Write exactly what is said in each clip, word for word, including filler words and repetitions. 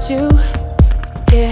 without you. Yeah,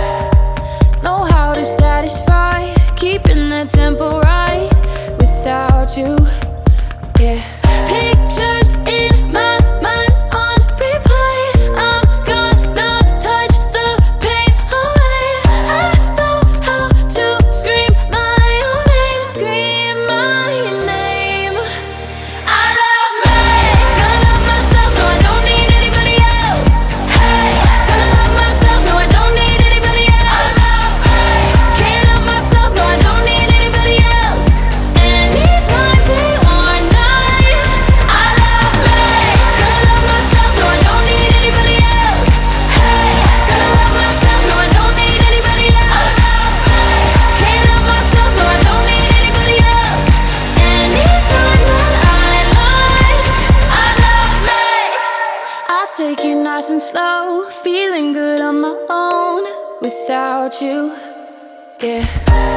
know how to satisfy, keeping the tempo right without you. Yeah, pictures in my mind on replay. I'm gonna touch the pain away. I know how to scream my own name, scream my name. I love me, gonna love myself, no I don't need anybody else. Hey, gonna love myself, no I don't need anybody else. I love me, can't love myself, no I don't need anybody else. Anytime, day or night. I love me, gonna love myself, no I don't need anybody else. Hey, gonna love myself, no I don't need anybody else. I love me, can't love myself, no I don't need anybody else. Anytime that I lie, I love me. I'll take it nice and slow, feeling good on my own without you. Yeah,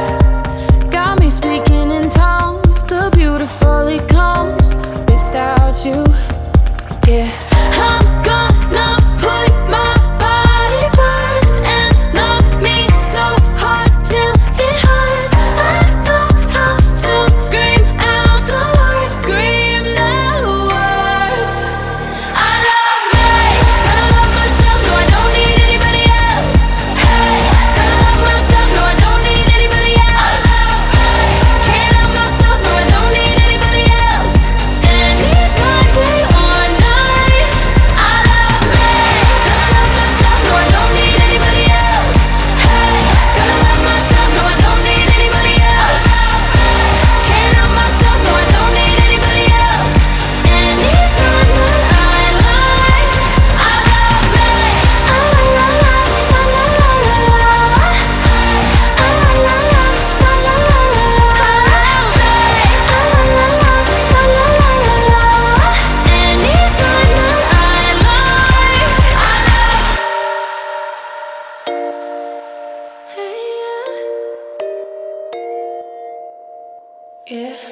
got me speaking in tongues, the beautiful it comes without you. Yeah, I'm gonna put my body first and love me so hard till it hurts. I know how to scream out the words, scream the words. I love me, gonna love myself, no I don't need anybody else. Hey, gonna love myself, no I don't need anybody else. I love me, can't love myself, no I don't need anybody else. Anytime, day or night. I love me, gonna love myself, no I don't need anybody else. Hey, gonna love myself, no I don't need anybody else. I love me, can't love myself, no I don't need anybody else. Anytime that I lie, I love me. I la la la la la la la. I la la la la la la la. I love me. I la la la la la la la. Anytime that I lie, I love. Hey, yeah. Yeah.